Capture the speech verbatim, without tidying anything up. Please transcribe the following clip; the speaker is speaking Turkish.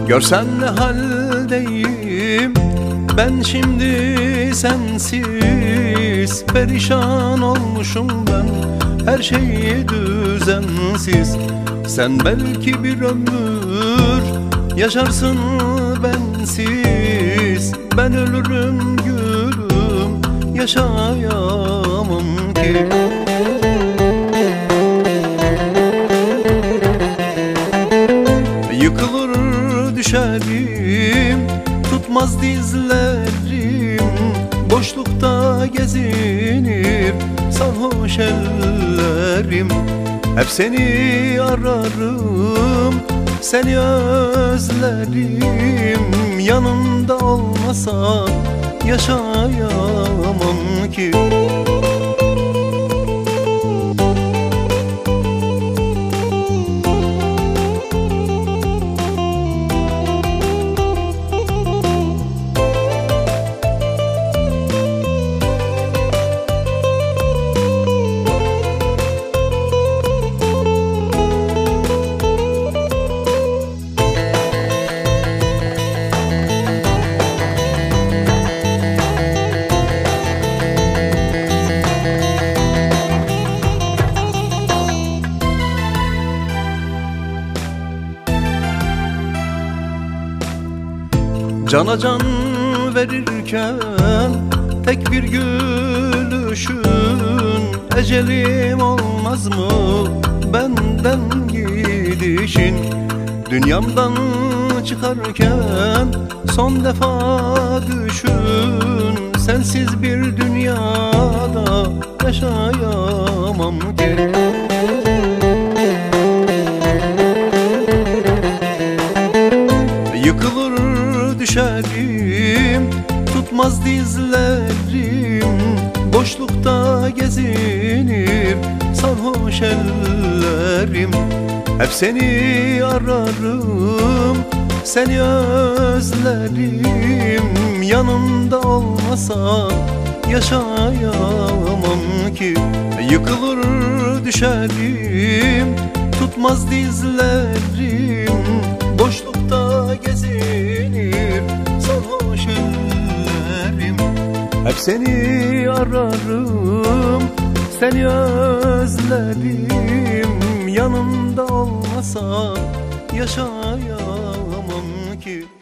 Görsen ne haldeyim ben şimdi sensiz. Perişan olmuşum ben, her şey düzensiz. Sen belki bir ömür yaşarsın bensiz. Ben ölürüm gülüm, yaşayamam ki. Yıkılır düşerim, tutmaz dizlerim. Boşlukta gezinir sarhoş ellerim. Hep seni ararım, seni özlerim. Yanında olmasa yaşayamam ki. Cana can verirken tek bir gülüşün. Ecelim olmaz mı benden gidişin? Dünyamdan çıkarken son defa düşün. Sensiz bir dünyada yaşayamam ki. Yıkılır düşerim, tutmaz dizlerim. Boşlukta gezinir sarhoş ellerim. Hep seni ararım, seni özlerim. Yanımda olmasa yaşayamam ki. Yıkılır düşerim, tutmaz dizlerim. Boşlukta gezinir sarhoş ellerim. Hep seni ararım, seni özlerim. Yanımda olmasa yaşayamam ki.